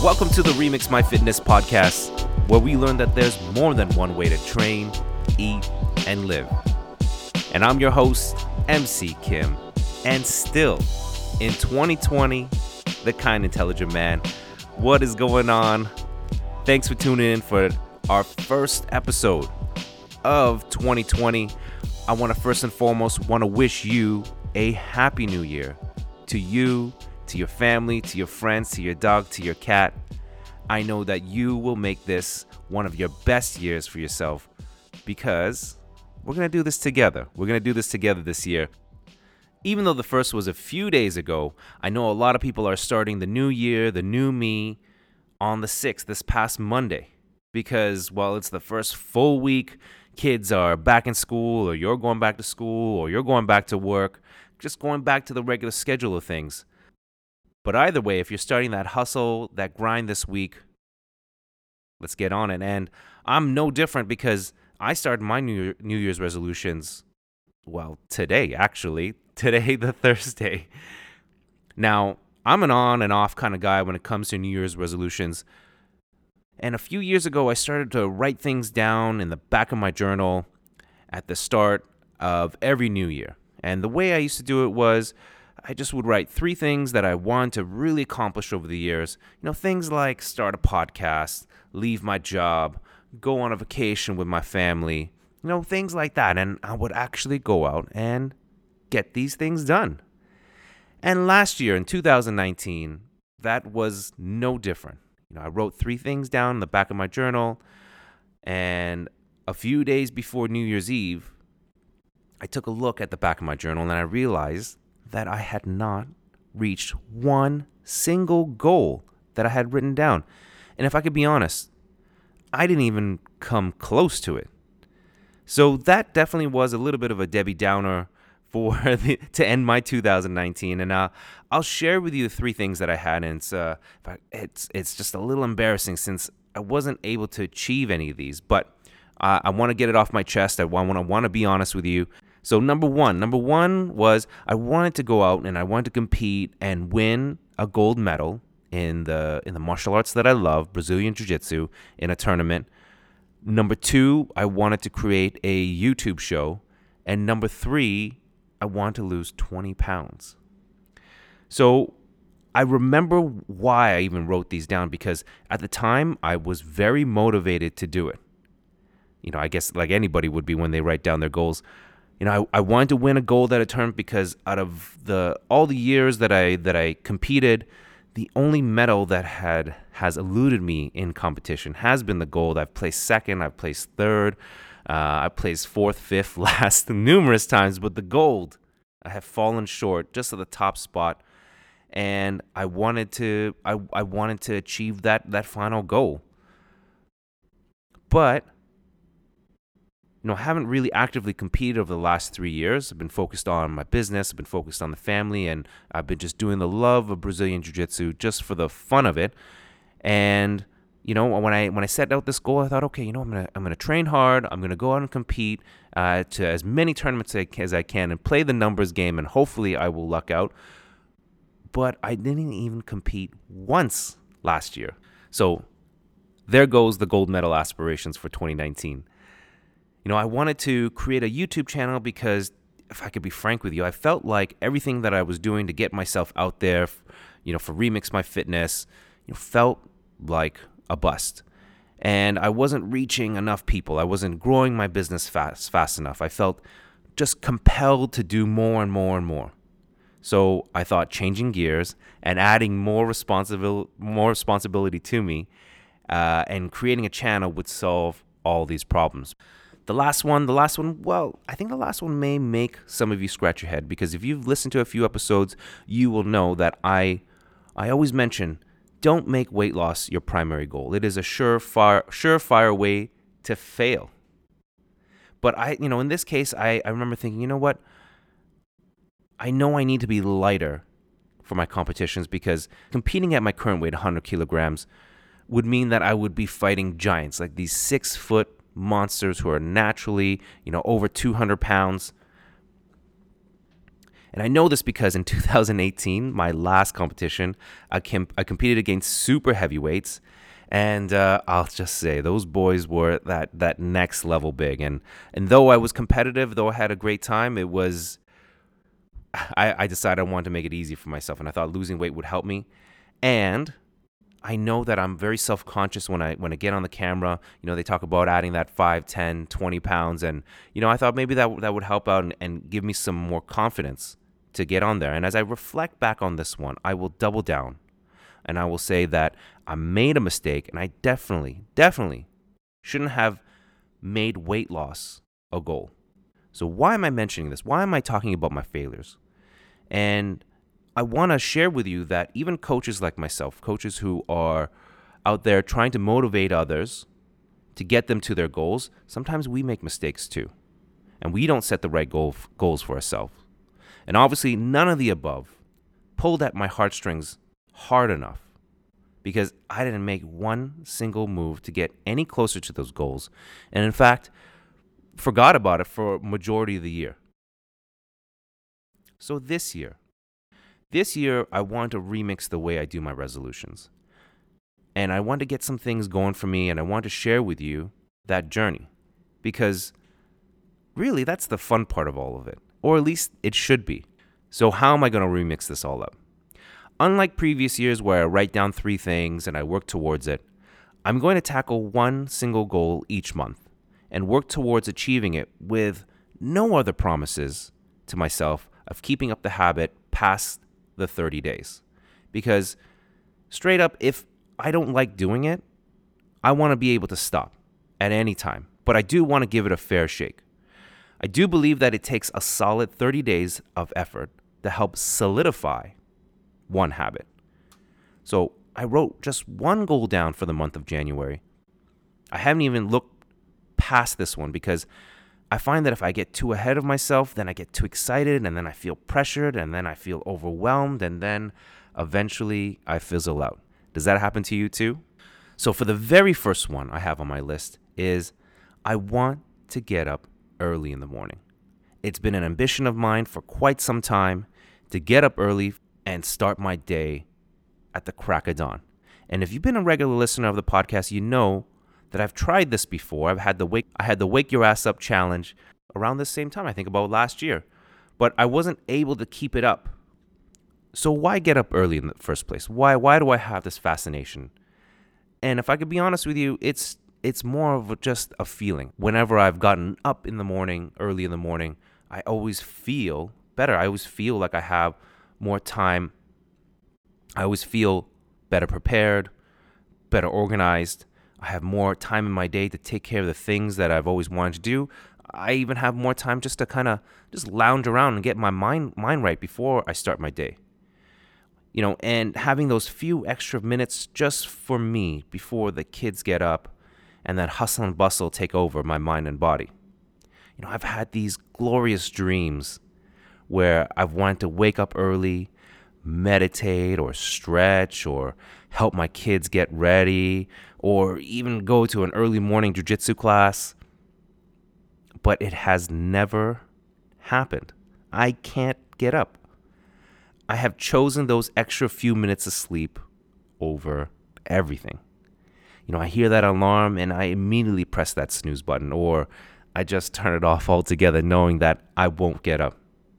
Welcome to the Remix My Fitness podcast, where we learn that there's more than one way to train, eat, and live. And I'm your host, MC Kim, and still in 2020, the kind intelligent man. What is going on? Thanks for tuning in for our first episode of 2020. I want to first and foremost wish you a happy new year. To you, to your family, to your friends, to your dog, to your cat. I know that you will make this one of your best years for yourself because we're going to do this together. We're going to do this together this year. Even though the first was a few days ago, I know a lot of people are starting the new year, the new me, on the 6th, this past Monday. Because, well, it's the first full week. Kids are back in school, or you're going back to school, or you're going back to work. Just going back to the regular schedule of things. But either way, if you're starting that hustle, that grind this week, let's get on it. And I'm no different because I started my New Year's resolutions, well, today, actually. Today, the Thursday. Now, I'm an on and off kind of guy when it comes to New Year's resolutions. And a few years ago, I started to write things down in the back of my journal at the start of every new year. And the way I used to do it was I just would write 3 things that I want to really accomplish over the years. You know, things like start a podcast, leave my job, go on a vacation with my family, you know, things like that. And I would actually go out and get these things done. And last year in 2019, that was no different. You know, I wrote 3 things down in the back of my journal, and a few days before New Year's Eve, I took a look at the back of my journal and I realized that I had not reached one single goal that I had written down. And if I could be honest, I didn't even come close to it. So that definitely was a little bit of a Debbie Downer to end my 2019. And I'll share with you the 3 things that I had. And it's just a little embarrassing since I wasn't able to achieve any of these. But I want to get it off my chest. I want to be honest with you. So number one was I wanted to go out and I wanted to compete and win a gold medal in the martial arts that I love, Brazilian Jiu-Jitsu, in a tournament. Number 2, I wanted to create a YouTube show. And number 3, I wanted to lose 20 pounds. So I remember why I even wrote these down, because at the time I was very motivated to do it. You know, I guess like anybody would be when they write down their goals. You know, I wanted to win a gold at a tournament because out of all the years that I competed, the only medal that has eluded me in competition has been the gold. I've placed second, I've placed third, I placed 4th, 5th, last numerous times, but the gold, I have fallen short just at the top spot, and I wanted to achieve that final goal. But you know, I haven't really actively competed over the last 3 years. I've been focused on my business. I've been focused on the family, and I've been just doing the love of Brazilian Jiu-Jitsu just for the fun of it. And you know, when I set out this goal, I thought, okay, you know, I'm gonna train hard. I'm gonna go out and compete to as many tournaments as I can and play the numbers game, and hopefully I will luck out. But I didn't even compete once last year. So there goes the gold medal aspirations for 2019. You know, I wanted to create a YouTube channel because, if I could be frank with you, I felt like everything that I was doing to get myself out there, you know, for Remix My Fitness, you know, felt like a bust. And I wasn't reaching enough people. I wasn't growing my business fast enough. I felt just compelled to do more and more and more. So I thought changing gears and adding more responsibility to me and creating a channel would solve all these problems. The last one, well, I think the last one may make some of you scratch your head, because if you've listened to a few episodes, you will know that I always mention, don't make weight loss your primary goal. It is a surefire way to fail. But in this case, I remember thinking, you know what? I know I need to be lighter for my competitions, because competing at my current weight, 100 kilograms, would mean that I would be fighting giants, like these 6-foot monsters who are naturally, over 200 pounds. And I know this because in 2018, my last competition, I competed against super heavyweights. And I'll just say those boys were that next level big. And though I was competitive, though I had a great time, I decided I wanted to make it easy for myself. And I thought losing weight would help me. And I know that I'm very self-conscious when I get on the camera. They talk about adding that 5, 10, 20 pounds. And, I thought maybe that would help out and give me some more confidence to get on there. And as I reflect back on this one, I will double down. And I will say that I made a mistake, and I definitely shouldn't have made weight loss a goal. So why am I mentioning this? Why am I talking about my failures? And I want to share with you that even coaches like myself, coaches who are out there trying to motivate others to get them to their goals, sometimes we make mistakes too. And we don't set the right goals for ourselves. And obviously, none of the above pulled at my heartstrings hard enough because I didn't make one single move to get any closer to those goals. And in fact, forgot about it for a majority of the year. So this year, I want to remix the way I do my resolutions. And I want to get some things going for me, and I want to share with you that journey. Because really, that's the fun part of all of it. Or at least it should be. So how am I going to remix this all up? Unlike previous years where I write down 3 things and I work towards it, I'm going to tackle one single goal each month and work towards achieving it with no other promises to myself of keeping up the habit past the 30 days. Because straight up, if I don't like doing it, I want to be able to stop at any time. But I do want to give it a fair shake. I do believe that it takes a solid 30 days of effort to help solidify one habit. So I wrote just one goal down for the month of January. I haven't even looked past this one because I find that if I get too ahead of myself, then I get too excited, and then I feel pressured, and then I feel overwhelmed, and then eventually I fizzle out. Does that happen to you too? So for the very first one I have on my list is I want to get up early in the morning. It's been an ambition of mine for quite some time to get up early and start my day at the crack of dawn. And if you've been a regular listener of the podcast, you know that I've tried this before. I had the Wake Your Ass Up challenge around the same time, I think about last year. But I wasn't able to keep it up. So why get up early in the first place? Why do I have this fascination? And if I could be honest with you, it's more of just a feeling. Whenever I've gotten up in the morning, early in the morning, I always feel better. I always feel like I have more time. I always feel better prepared, better organized. I have more time in my day to take care of the things that I've always wanted to do. I even have more time just to kind of just lounge around and get my mind right before I start my day. And having those few extra minutes just for me before the kids get up and that hustle and bustle take over my mind and body. I've had these glorious dreams where I've wanted to wake up early, meditate or stretch or help my kids get ready or even go to an early morning jiu-jitsu class. But it has never happened. I can't get up. I have chosen those extra few minutes of sleep over everything. I hear that alarm and I immediately press that snooze button, or I just turn it off altogether knowing that I won't get up.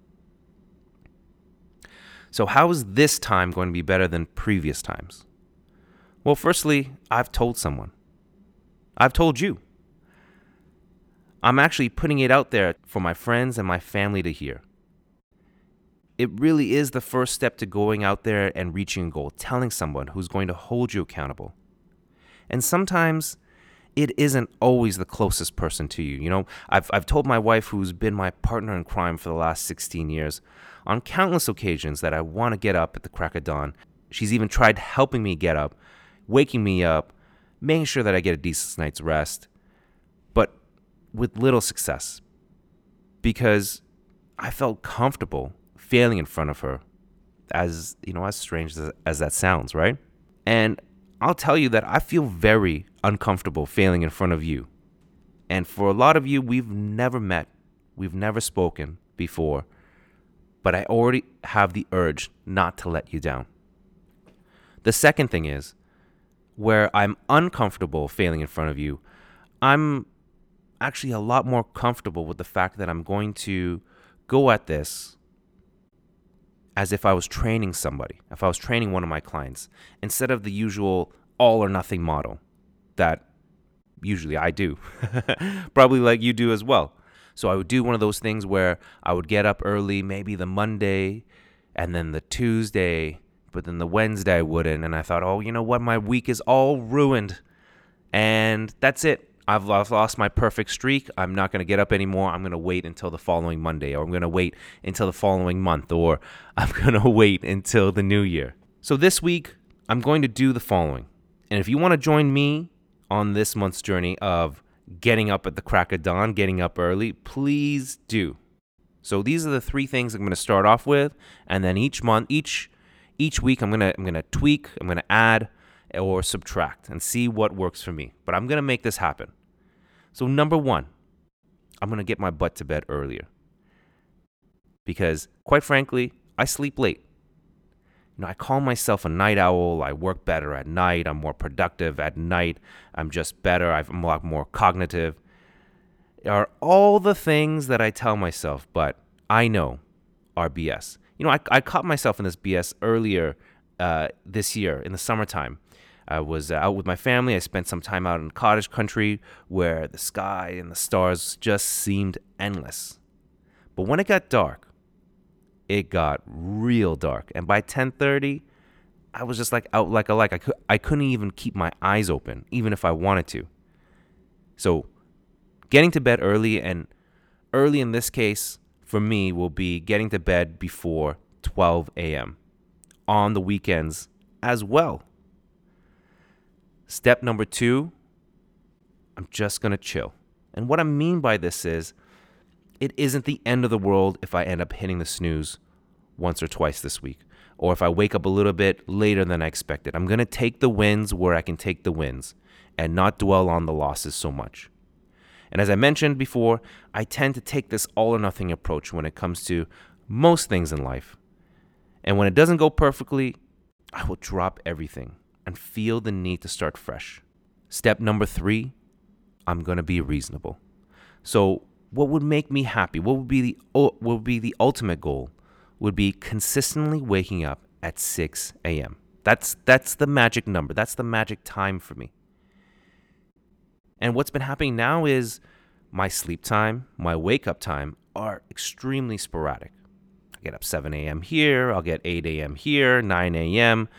So how is this time going to be better than previous times? Well, firstly, I've told someone. I've told you. I'm actually putting it out there for my friends and my family to hear. It really is the first step to going out there and reaching a goal, telling someone who's going to hold you accountable. And sometimes it isn't always the closest person to you. I've told my wife, who's been my partner in crime for the last 16 years, on countless occasions that I want to get up at the crack of dawn. She's even tried helping me get up, waking me up, making sure that I get a decent night's rest, but with little success because I felt comfortable failing in front of her, as strange as that sounds, right? And I'll tell you that I feel very uncomfortable failing in front of you. And for a lot of you, we've never met, we've never spoken before, but I already have the urge not to let you down. The second thing is, where I'm uncomfortable failing in front of you, I'm actually a lot more comfortable with the fact that I'm going to go at this as if I was training somebody, if I was training one of my clients, instead of the usual all or nothing model that usually I do, probably like you do as well. So I would do one of those things where I would get up early, maybe the Monday and then the Tuesday, but then the Wednesday I wouldn't. And I thought, oh, you know what? My week is all ruined. And that's it. I've lost my perfect streak. I'm not going to get up anymore. I'm going to wait until the following Monday, or I'm going to wait until the following month, or I'm going to wait until the new year. So this week, I'm going to do the following. And if you want to join me on this month's journey of getting up at the crack of dawn, getting up early, please do. So these are the 3 things I'm going to start off with, and then each month, each week, I'm going to tweak, I'm going to add or subtract and see what works for me. But I'm going to make this happen. So number 1, I'm going to get my butt to bed earlier. Because quite frankly, I sleep late. I call myself a night owl. I work better at night. I'm more productive at night. I'm just better. I'm a lot more cognitive. Are all the things that I tell myself, but I know are BS. I caught myself in this BS earlier this year in the summertime. I was out with my family. I spent some time out in cottage country where the sky and the stars just seemed endless. But when it got dark, it got real dark. And by 10:30, I was just like out like a light. I couldn't even keep my eyes open, even if I wanted to. So getting to bed early, and early in this case for me will be getting to bed before 12 a.m. on the weekends as well. Step number 2, I'm just going to chill. And what I mean by this is, it isn't the end of the world if I end up hitting the snooze once or twice this week, or if I wake up a little bit later than I expected. I'm going to take the wins where I can take the wins and not dwell on the losses so much. And as I mentioned before, I tend to take this all or nothing approach when it comes to most things in life. And when it doesn't go perfectly, I will drop everything and feel the need to start fresh. Step number 3, I'm going to be reasonable. So what would make me happy? What would be the ultimate goal? Would be consistently waking up at 6 a.m. That's the magic number. That's the magic time for me. And what's been happening now is my sleep time, my wake up time are extremely sporadic. I get up 7 a.m. here, I'll get 8 a.m. here, 9 a.m.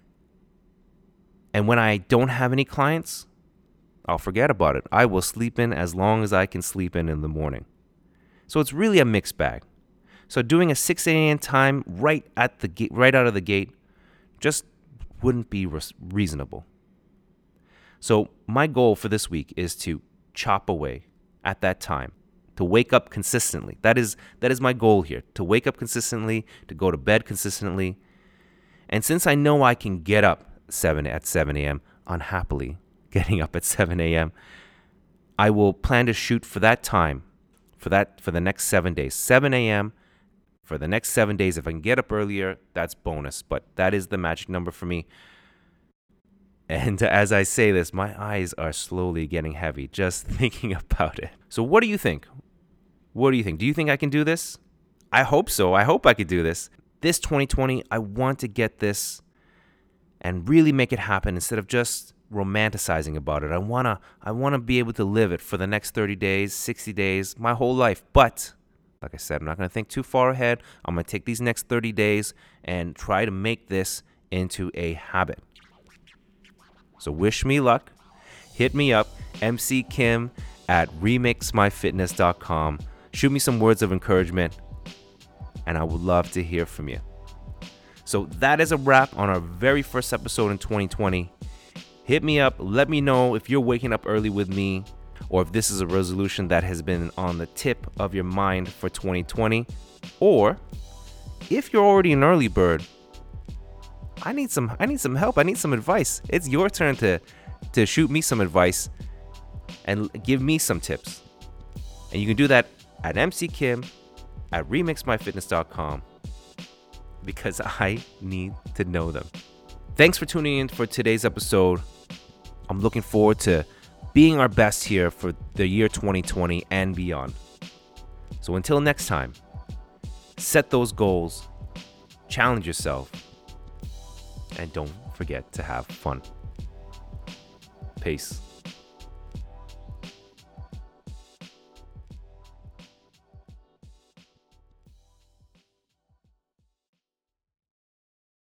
And when I don't have any clients, I'll forget about it. I will sleep in as long as I can sleep in the morning. So it's really a mixed bag. So doing a 6 a.m. time right out of the gate just wouldn't be reasonable. So my goal for this week is to chop away at that time, to wake up consistently. That is my goal here, to wake up consistently, to go to bed consistently. And since I know I can get up at 7 a.m., unhappily getting up at 7 a.m., I will plan to shoot for that time, for the next 7 days. 7 a.m. for the next 7 days. If I can get up earlier, that's bonus. But that is the magic number for me. And as I say this, my eyes are slowly getting heavy just thinking about it. So what do you think? What do you think? Do you think I can do this? I hope so. I hope I could do this. This 2020, I want to get this and really make it happen instead of just romanticizing about it. I want to be able to live it for the next 30 days, 60 days, my whole life. But like I said, I'm not going to think too far ahead. I'm going to take these next 30 days and try to make this into a habit. So wish me luck. Hit me up, MC Kim at remixmyfitness.com. Shoot me some words of encouragement, and I would love to hear from you. So that is a wrap on our very first episode in 2020. Hit me up. Let me know if you're waking up early with me, or if this is a resolution that has been on the tip of your mind for 2020, or if you're already an early bird, I need some help. I need some advice. It's your turn to shoot me some advice and give me some tips. And you can do that at MC Kim at remixmyfitness.com because I need to know them. Thanks for tuning in for today's episode. I'm looking forward to being our best here for the year 2020 and beyond. So until next time, set those goals, challenge yourself, and don't forget to have fun. Peace.